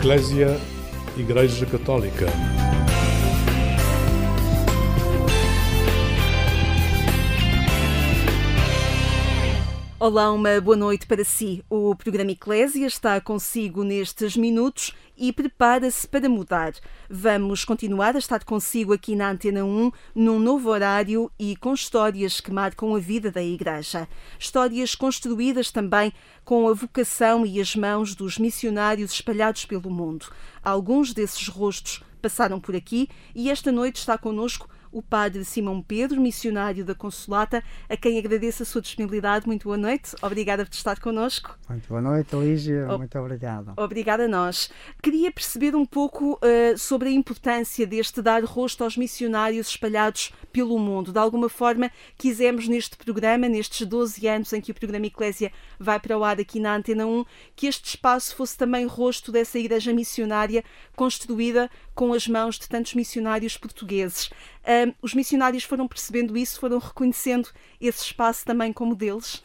Eclésia, Igreja Católica. Olá, uma boa noite para si. O programa Eclésia está consigo nestes minutos e prepara-se para mudar. Vamos continuar a estar consigo aqui na Antena 1, num novo horário e com histórias que marcam a vida da Igreja. Histórias construídas também com a vocação e as mãos dos missionários espalhados pelo mundo. Alguns desses rostos passaram por aqui e esta noite está connosco o padre Simão Pedro, missionário da Consolata, a quem agradeço a sua disponibilidade. Muito boa noite. Obrigada por estar connosco. Muito boa noite, Lígia. Muito obrigado. Obrigada a nós. Queria perceber um pouco sobre a importância deste dar rosto aos missionários espalhados pelo mundo. De alguma forma, quisemos neste programa, nestes 12 anos em que o programa Eclésia vai para o ar aqui na Antena 1, que este espaço fosse também rosto dessa igreja missionária construída com as mãos de tantos missionários portugueses. Os missionários foram percebendo isso, foram reconhecendo esse espaço também como deles?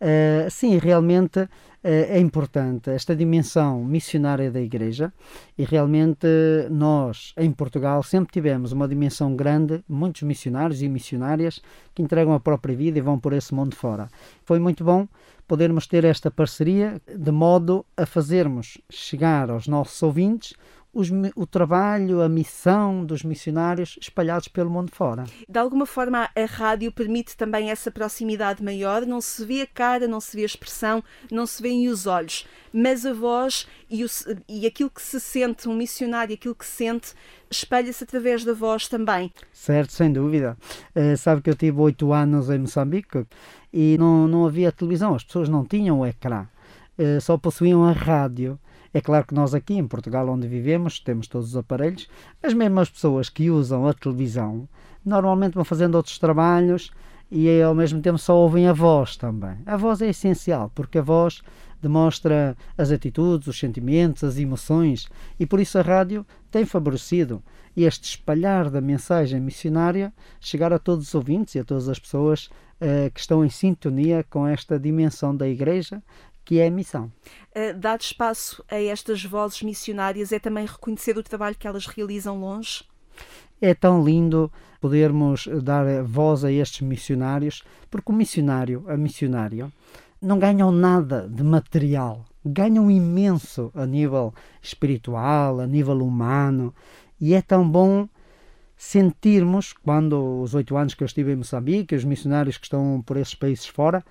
Sim, realmente é importante esta dimensão missionária da Igreja e realmente nós, em Portugal, sempre tivemos uma dimensão grande, muitos missionários e missionárias que entregam a própria vida e vão por esse mundo fora. Foi muito bom podermos ter esta parceria de modo a fazermos chegar aos nossos ouvintes o trabalho, a missão dos missionários espalhados pelo mundo fora. De alguma forma, a rádio permite também essa proximidade maior. Não se vê a cara, não se vê a expressão, não se vêem os olhos, mas a voz e aquilo que se sente, um missionário, aquilo que sente, espelha-se através da voz também. Certo, sem dúvida. Sabe que eu tive 8 anos em Moçambique e não havia televisão, as pessoas não tinham o ecrã, só possuíam a rádio. É claro que nós aqui em Portugal, onde vivemos, temos todos os aparelhos, as mesmas pessoas que usam a televisão normalmente vão fazendo outros trabalhos e ao mesmo tempo só ouvem a voz também. A voz é essencial, porque a voz demonstra as atitudes, os sentimentos, as emoções e por isso a rádio tem favorecido este espalhar da mensagem missionária, chegar a todos os ouvintes e a todas as pessoas que estão em sintonia com esta dimensão da Igreja, que é a missão. Dar espaço a estas vozes missionárias é também reconhecer o trabalho que elas realizam longe? É tão lindo podermos dar voz a estes missionários, porque o missionário, a missionária, não ganham nada de material, ganham imenso a nível espiritual, a nível humano, e é tão bom sentirmos, quando os 8 anos que eu estive em Moçambique, os missionários que estão por esses países fora,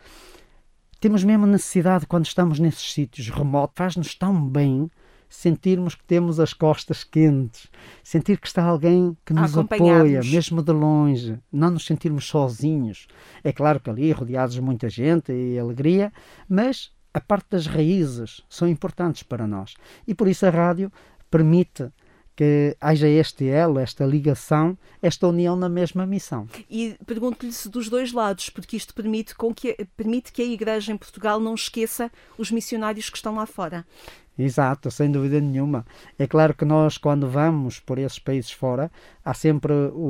temos mesmo necessidade, quando estamos nesses sítios remotos, faz-nos tão bem sentirmos que temos as costas quentes, sentir que está alguém que nos apoia, mesmo de longe, não nos sentirmos sozinhos. É claro que ali, rodeados de muita gente e alegria, mas a parte das raízes são importantes para nós. E por isso a rádio permite que haja este elo, esta ligação, esta união na mesma missão. E pergunto-lhe se dos dois lados, porque isto permite que a Igreja em Portugal não esqueça os missionários que estão lá fora. Exato, sem dúvida nenhuma. É claro que nós, quando vamos por esses países fora, há sempre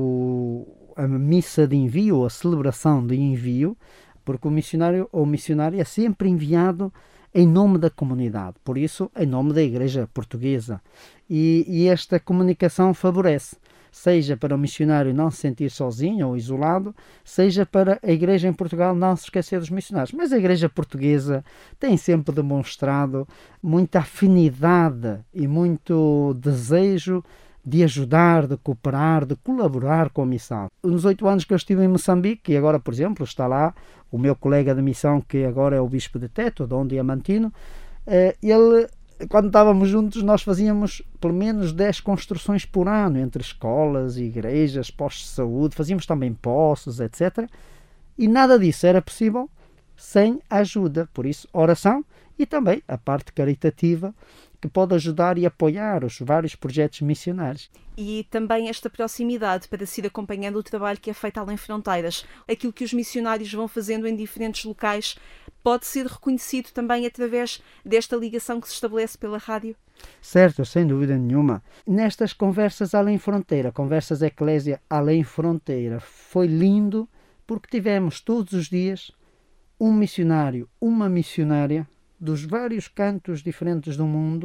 a missa de envio, a celebração de envio, porque o missionário ou missionária é sempre enviado em nome da comunidade, por isso em nome da Igreja Portuguesa. E esta comunicação favorece, seja para o missionário não se sentir sozinho ou isolado, seja para a Igreja em Portugal não se esquecer dos missionários. Mas a Igreja Portuguesa tem sempre demonstrado muita afinidade e muito desejo de ajudar, de cooperar, de colaborar com a missão. Nos 8 anos que eu estive em Moçambique, e agora, por exemplo, está lá o meu colega de missão, que agora é o Bispo de Teto, Dom Diamantino, ele, quando estávamos juntos, nós fazíamos pelo menos 10 construções por ano, entre escolas, igrejas, postos de saúde, fazíamos também poços, etc. E nada disso era possível sem ajuda, por isso oração e também a parte caritativa, que pode ajudar e apoiar os vários projetos missionários. E também esta proximidade para se ir acompanhando o trabalho que é feito além fronteiras. Aquilo que os missionários vão fazendo em diferentes locais pode ser reconhecido também através desta ligação que se estabelece pela rádio? Certo, sem dúvida nenhuma. Nestas conversas além fronteira, conversas Eclésia além fronteira, foi lindo porque tivemos todos os dias um missionário, uma missionária dos vários cantos diferentes do mundo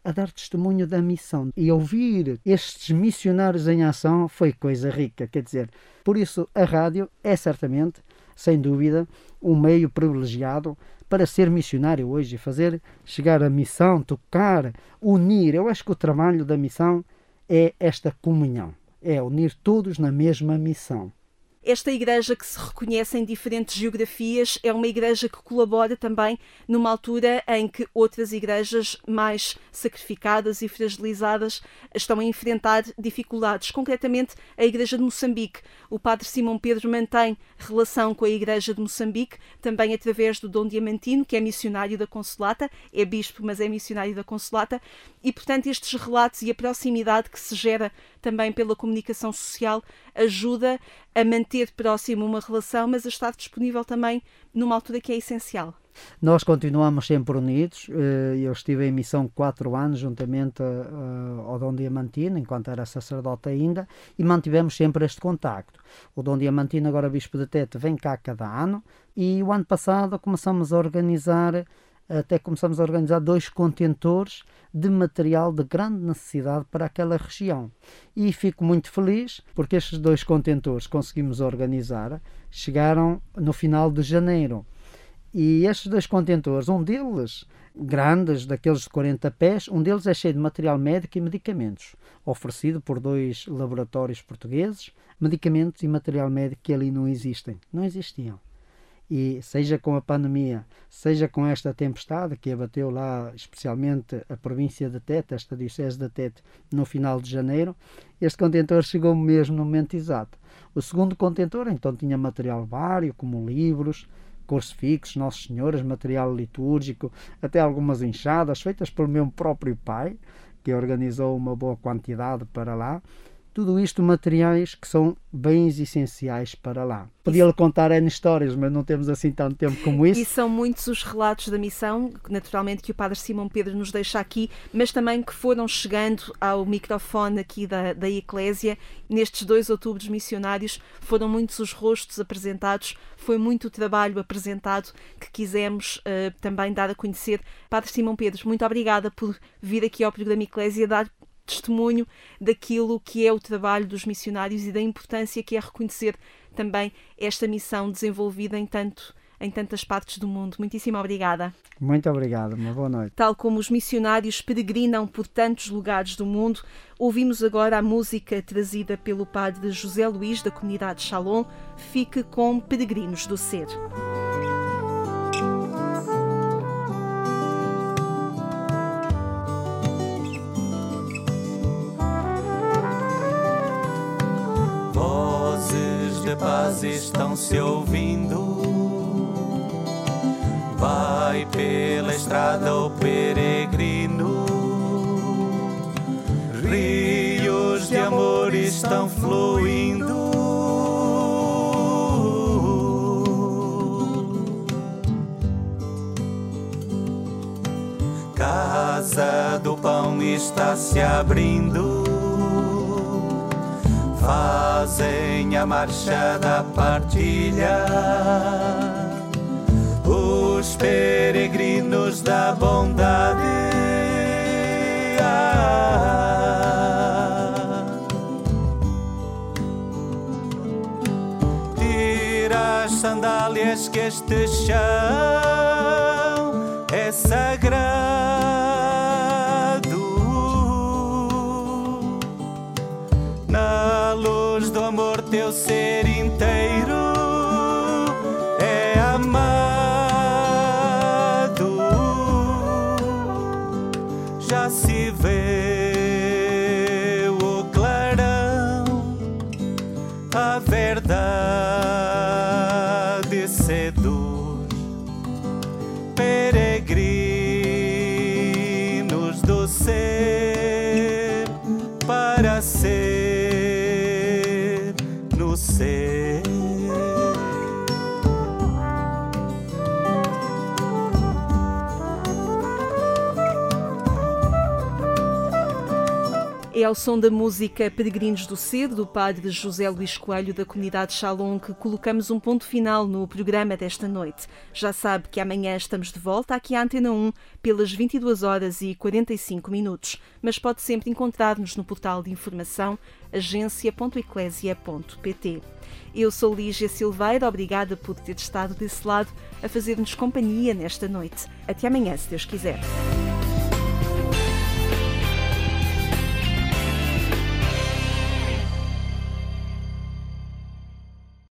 a dar testemunho da missão. E ouvir estes missionários em ação foi coisa rica, quer dizer, por isso a rádio é certamente, sem dúvida, um meio privilegiado para ser missionário hoje, fazer chegar a missão, tocar, unir. Eu acho que o trabalho da missão é esta comunhão, é unir todos na mesma missão. Esta igreja, que se reconhece em diferentes geografias, é uma igreja que colabora também numa altura em que outras igrejas mais sacrificadas e fragilizadas estão a enfrentar dificuldades. Concretamente, a Igreja de Moçambique. O padre Simão Pedro mantém relação com a Igreja de Moçambique, também através do Dom Diamantino, que é missionário da Consolata, é bispo, mas é missionário da Consolata, e, portanto, estes relatos e a proximidade que se gera também pela comunicação social ajuda a manter próximo uma relação, mas a estar disponível também numa altura que é essencial. Nós continuamos sempre unidos. Eu estive em missão 4 anos juntamente ao Dom Diamantino, enquanto era sacerdote ainda, e mantivemos sempre este contacto. O Dom Diamantino, agora bispo de Tete, vem cá cada ano, e o ano passado começamos a organizar 2 contentores de material de grande necessidade para aquela região. E fico muito feliz porque estes 2 contentores conseguimos organizar, chegaram no final de janeiro. E estes 2 contentores, um deles, grandes, daqueles de 40 pés, um deles é cheio de material médico e medicamentos, oferecido por 2 laboratórios portugueses, medicamentos e material médico que ali não existiam. E seja com a pandemia, seja com esta tempestade que abateu lá, especialmente a província de Tete, esta diocese de Tete, no final de janeiro, este contentor chegou mesmo no momento exato. O segundo contentor, então, tinha material vário, como livros, crucifixos, Nossas Senhoras, material litúrgico, até algumas enxadas feitas pelo meu próprio pai, que organizou uma boa quantidade para lá. Tudo isto materiais que são bens essenciais para lá. Podia-lhe contar N histórias, mas não temos assim tanto tempo como isso. E são muitos os relatos da missão, naturalmente, que o padre Simão Pedro nos deixa aqui, mas também que foram chegando ao microfone aqui da Eclésia. Nestes 2 outubros missionários foram muitos os rostos apresentados, foi muito o trabalho apresentado que quisemos também dar a conhecer. Padre Simão Pedro, muito obrigada por vir aqui ao programa Eclésia dar testemunho daquilo que é o trabalho dos missionários e da importância que é reconhecer também esta missão desenvolvida em tantas partes do mundo. Muitíssimo obrigada. Muito obrigado, uma boa noite. Tal como os missionários peregrinam por tantos lugares do mundo, ouvimos agora a música trazida pelo padre José Luís, da comunidade Shalom. Fique com Peregrinos do Ser. De paz estão-se ouvindo. Vai pela estrada o peregrino. Rios de amor estão fluindo. Casa do pão está se abrindo. Fazem a marcha da partilha, os peregrinos da bondade. Tira as sandálias que este chão é sagrado. Na luz do amor teu ser inteiro é amado. Já se vê o clarão, a verdade seduz. Peregrinos do ser para ser no ser. É ao som da música Peregrinos do Cedo, do padre José Luís Coelho, da comunidade Shalom, que colocamos um ponto final no programa desta noite. Já sabe que amanhã estamos de volta aqui à Antena 1 pelas 22h45, mas pode sempre encontrar-nos no portal de informação agência.eclésia.pt. Eu sou Lígia Silveira, obrigada por ter estado desse lado a fazer-nos companhia nesta noite. Até amanhã, se Deus quiser.